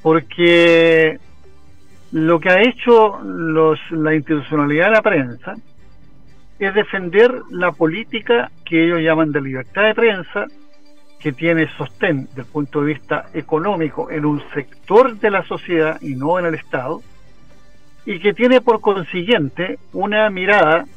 porque lo que ha hecho la institucionalidad de la prensa es defender la política que ellos llaman de libertad de prensa, que tiene sostén desde el punto de vista económico en un sector de la sociedad y no en el Estado, y que tiene por consiguiente una mirada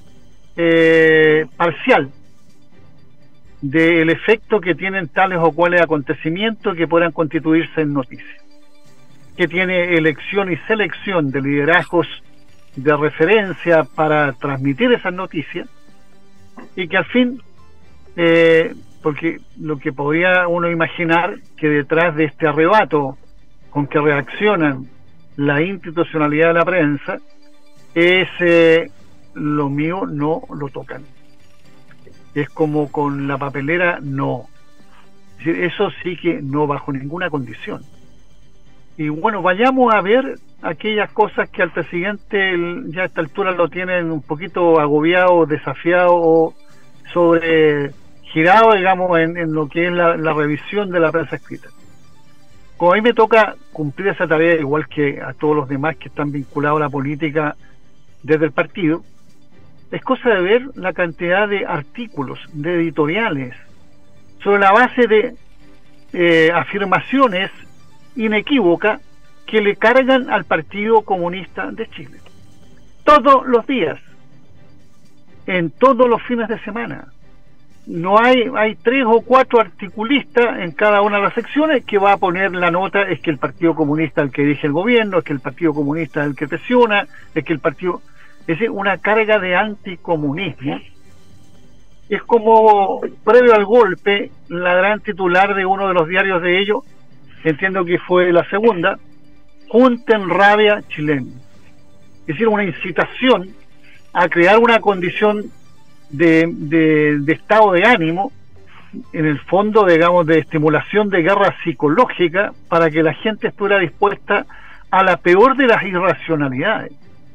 parcial del efecto que tienen tales o cuales acontecimientos que puedan constituirse en noticias, que tiene elección y selección de liderazgos de referencia para transmitir esas noticias, y que al fin, porque lo que podría uno imaginar que detrás de este arrebato con que reaccionan la institucionalidad de la prensa es lo mío no lo tocan. Es como con la papelera, no. Es decir, eso sí que no, bajo ninguna condición. Y bueno, vayamos a ver aquellas cosas que al presidente ya a esta altura lo tienen un poquito agobiado, desafiado o sobregirado, digamos, en lo que es la revisión de la prensa escrita. Como a mí me toca cumplir esa tarea, igual que a todos los demás que están vinculados a la política desde el partido, es cosa de ver la cantidad de artículos, de editoriales, sobre la base de afirmaciones inequívocas que le cargan al Partido Comunista de Chile. Todos los días, en todos los fines de semana. No hay 3 o 4 articulistas en cada una de las secciones que va a poner la nota, es que el Partido Comunista es el que dirige el gobierno, es que el Partido Comunista es el que presiona, es que el partido... Es decir, una carga de anticomunismo. Es como, previo al golpe, la gran titular de uno de los diarios de ellos, entiendo que fue La Segunda, Junten rabia chilena. Es decir, una incitación a crear una condición de estado de ánimo, en el fondo, digamos, de estimulación de guerra psicológica, para que la gente estuviera dispuesta a la peor de las irracionalidades.